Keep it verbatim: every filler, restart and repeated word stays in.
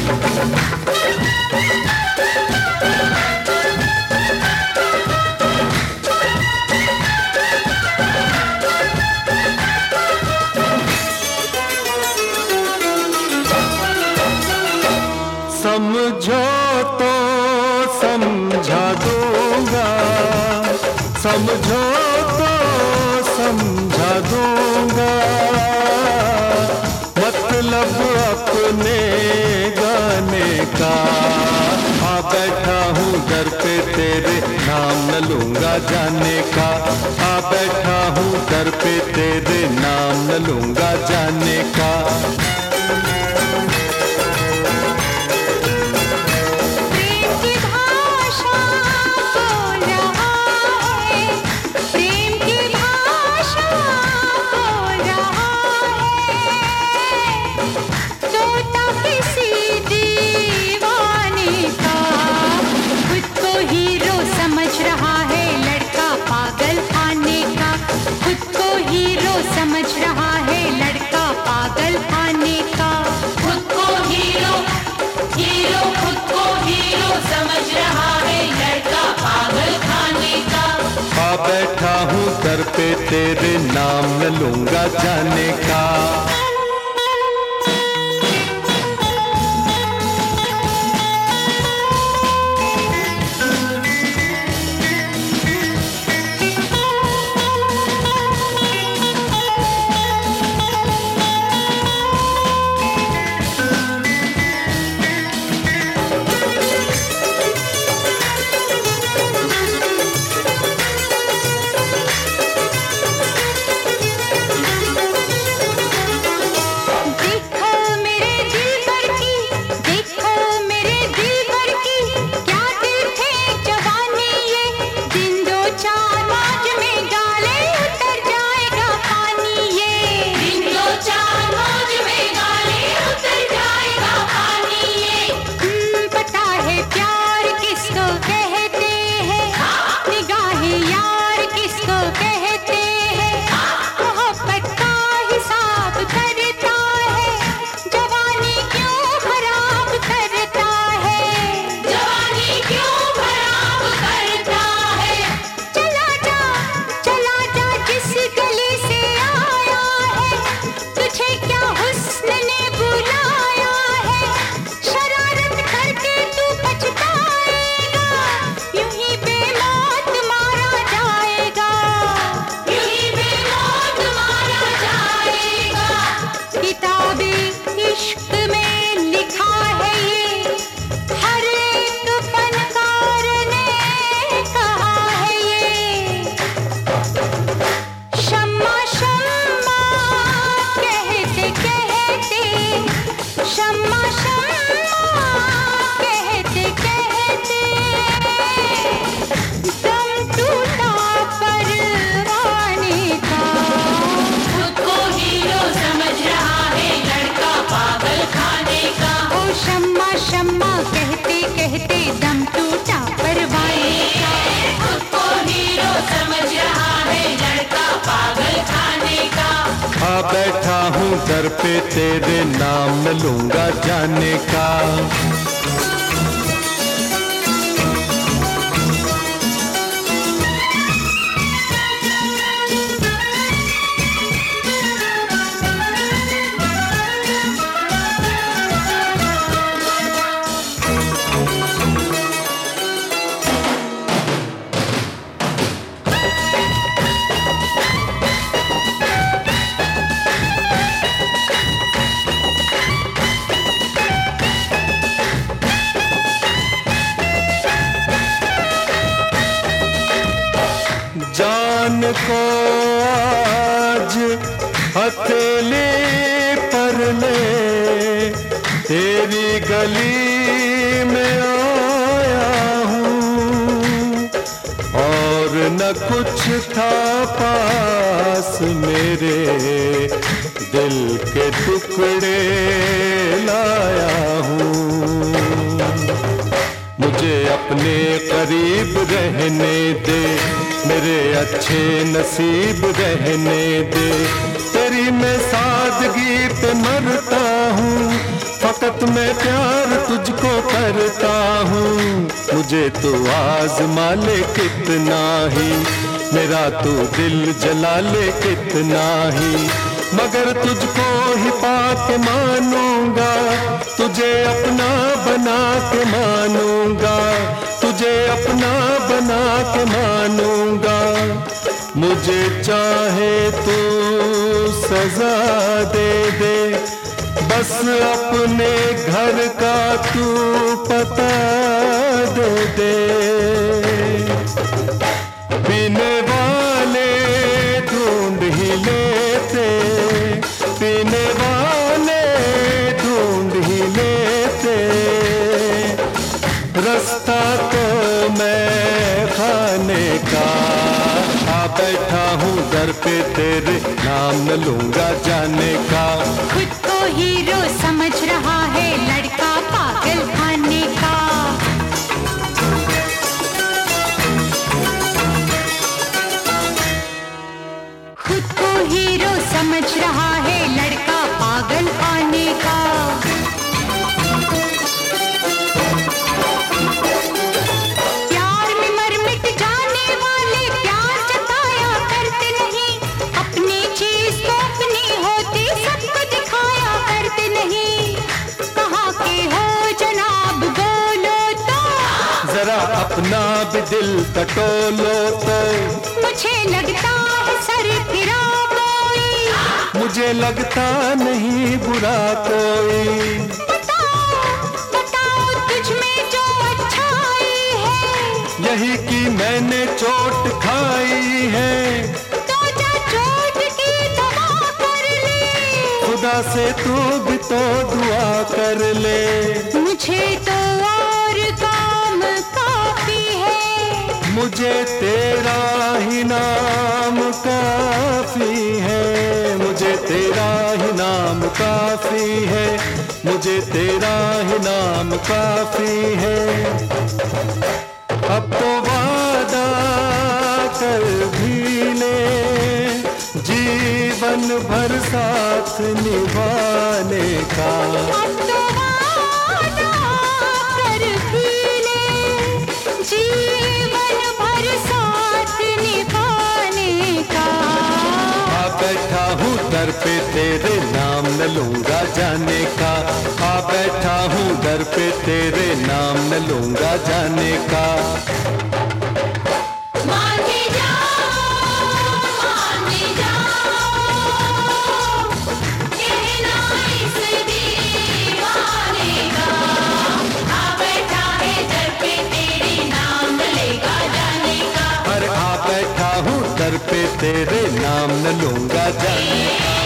समझो तो समझा दूंगा, समझो तो समझा दूंगा, मतलब अपने गाने का। आ बैठा हूँ दर पे तेरे, नाम न लूंगा जाने का। आ बैठा हूँ दर पे तेरे, नाम न लूंगा जाने का। समझ रहा है लड़का पागल खाने का। खुद को हीरो हीरो खुद को हीरो समझ रहा है लड़का पागल खाने का। आ बैठा हूँ दर पे तेरे, नाम न लूंगा जाने का। आ बैठा हूँ दर पे तेरे, नाम न लूंगा जाने का। जान को आज हथेली पर ले, तेरी गली में आया हूँ। और न कुछ था पास मेरे, दिल के टुकड़े लाया हूँ। मुझे अपने करीब रहने दे, मेरे अच्छे नसीब रहने दे। तेरी मैं सादगी पे मरता हूँ, फकत मैं प्यार तुझको करता हूँ, मुझे तो आजमा ले कितना ही, मेरा तो दिल जला ले कितना ही, मगर तुझको ही पाके मानूंगा, तुझे अपना बना के मानूंगा, तुझे अपना बना के मानूंगा। मुझे चाहे तू सजा दे दे, बस अपने घर का तू पता दे दे। पीने वाले ढूंढ ही लेते, पीने वाले ढूंढ ही लेते, रास्ता तो मैं खाने का, आ बैठा हूँ दर पे तेरे, नाम न लूंगा जाने का। खुद को हीरो समझ रहा है लड़का पागल खाने का। खुद को हीरो समझ रहा है लड़का पागल खाने का। प्यार में मर मिट जाने वाले प्यार जताया करते नहीं, अपनी चीज तो अपनी होती सबको दिखाया करते नहीं। कहाँ के हो जनाब बोलो तो, जरा अपना भी दिल टटोलो तो, मुझे लगता है सर फिरा कोई, मुझे लगता नहीं बुरा कोई। बताओ बताओ तुझ में जो अच्छाई है, यही कि मैंने चोट खाई है, तो जा चोट की दवा कर ले, खुदा से तू भी तो दुआ कर ले। मुझे तो और काम काफी है, मुझे तेरा ही नाम काफी है, मुझे तेरा ही नाम काफी है, मुझे तेरा ही नाम काफी है। अब तो वादा कर भी ले, जीवन भर साथ निभाने का। अब तो वादा कर भी ले, जीवन भर साथ निभाने का। आ बैठा हूँ दर पे तेरे, नाम न लूंगा जाने का। आ बैठा हूँ दर पे तेरे, नाम न लूंगा जाने का। मान के जाओ, मान के जाओ, कहना इस दीवाने का। आ बैठा है दर पे तेरे, नाम लेगा जाने का। अरे आ बैठा हूँ दर पे तेरे, नाम न लूंगा जाने का।